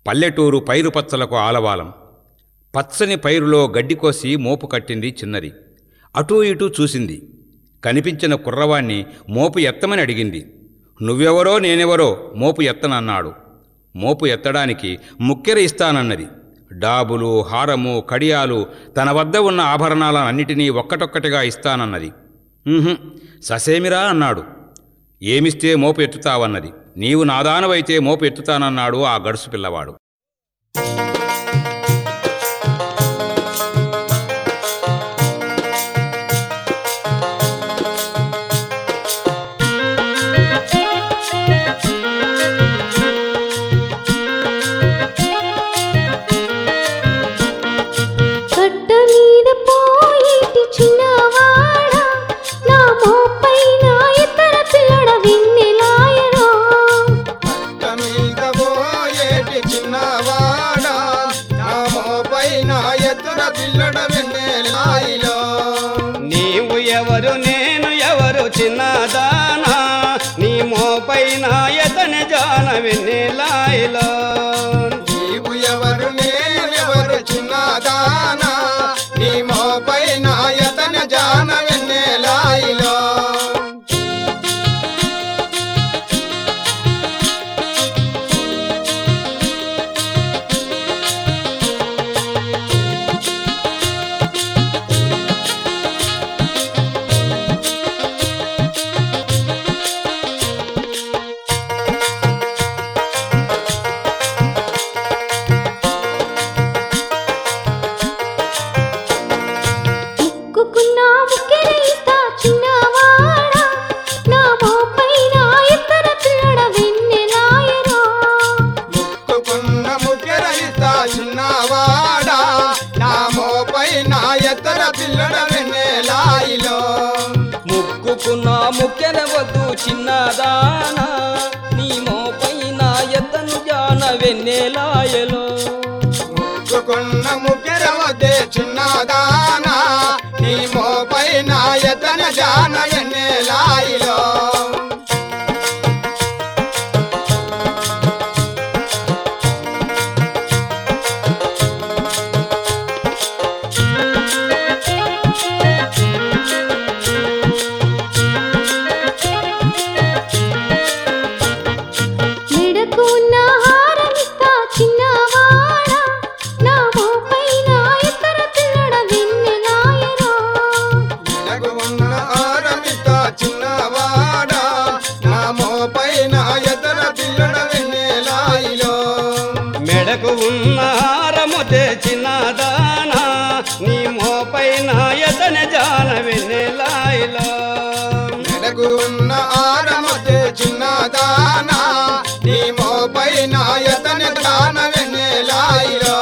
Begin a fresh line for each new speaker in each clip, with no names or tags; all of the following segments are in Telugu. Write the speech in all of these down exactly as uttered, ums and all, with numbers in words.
పల్లెటూరు పైరుపచ్చలకు ఆలవాలం. పచ్చని పైరులో గడ్డికోసి మోపు కట్టింది చిన్నది. అటూ ఇటూ చూసింది. కనిపించిన కుర్రవాణ్ణి మోపు ఎత్తమని అడిగింది. నువ్వెవరో నేనెవరో మోపు ఎత్తనన్నాడు. మోపు ఎత్తడానికి ముక్కెర ఇస్తానన్నది. డాబులు, హారము, కడియాలు, తన వద్ద ఉన్న ఆభరణాలన్నిటినీ ఒక్కటొక్కటిగా ఇస్తానన్నది. ఉహుం, ససేమిరా అన్నాడు. ఏమిస్తే మోపు ఎత్తుతావన్నది. నీవు నాదానవైతే మోపు ఎత్తుతానన్నాడు ఆ గడుసు పిల్లవాడు.
నీవు ఎవరు నేను ఎవరు చిన్నదానా, నీ మోపైన ఎతని జాన వెన్నెలాయిలో.
నీవు ఎవరు నేను ఎవరు చిన్నదానా, నీ మోపైన ఎతని జాన వెన్నెలాయిలో.
ముక్కుకున్న ముక్కెన వద్దు చిన్నదానా, నీ మోపైన ఎతను జాన వెన్నెలాయలో.
ముక్కుకున్న ముక్కెర వద్దే చిన్నదానా, నీ మోపైన ఎతని జాన వెన్నెలాయిలో.
మెడకు ఉన్న హారముతే చిన్నదానా, నీ మోపైన ఎతని జాన వెన్నెలాయిలో.
మెడకు ఉన్న హారముతే చిన్నదానా, నీ మోపైన ఎతని జాన వెన్నెలాయిలో.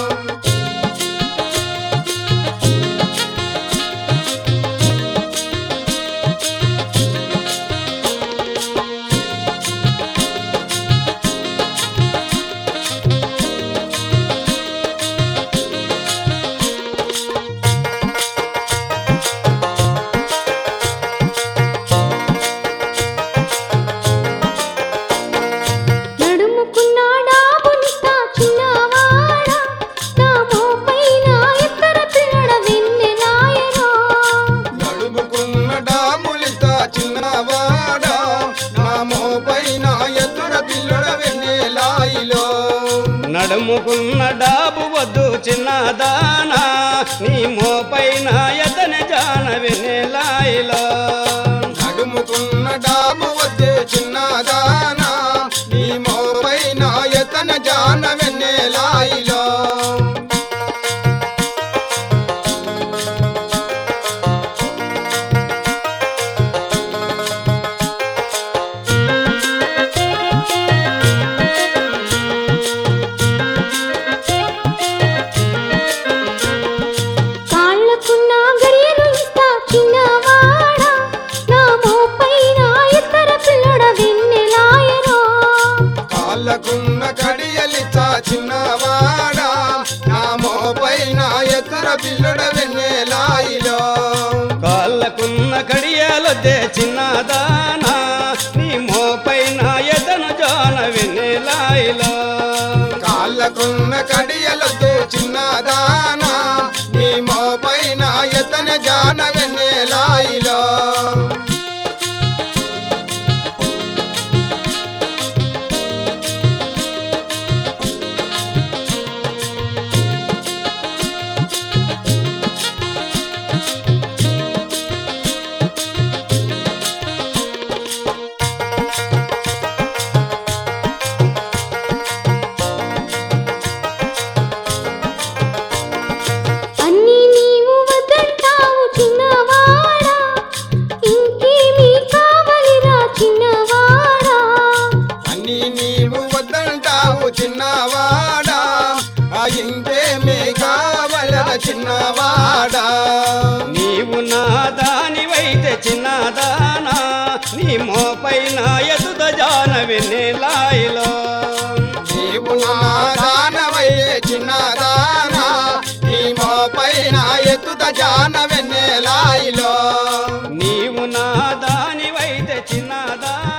నడుముకున్న డాబు వద్దు చిన్నదానా, నీ మోపైన ఎతని జాన వెన్నెలాయిలో.
నడుముకున్న డాబు వద్దే చిన్నదానా, నీ మోపైన ఎతని జాన వెన్నెలాయిలో. కాళ్ళకున్న కడియలితా చిన్నవాడా, నా మోపైన ఎత్తర పిల్లడ వెన్నెలాయిలో.
కాళ్ళకున్న కడియాలొద్దే చిన్నదానా, నీ మోపైన ఎతను జాన వెన్నెలాయిలో.
కాళ్ళ కాళ్ళకున్న కడియలతో చిన్నదానా నీ మోపైన ఎతన జాన వెన్నెలాయిలో
అన్ని నీవు వద్దంటావు చిన్నవాడా, ఇంకేమీ కావలిరా చిన్నవాడా.
అన్ని నీవు వద్దంటావు చిన్నవాడా ఆ ఇంకేమీ కావలరా చిన్నవాడా
నీవు నా దానివైతే చిన్నదానా నీ మోపైన ఎదుద జాన వెన్నెలాయిలో
నీవు నా దానవయ్యే చిన్నదానా నీ మోపైన ఎత్తుత జాన వెన్నెలాయిలో
నీవు నా దానివైతే చిన్నదానా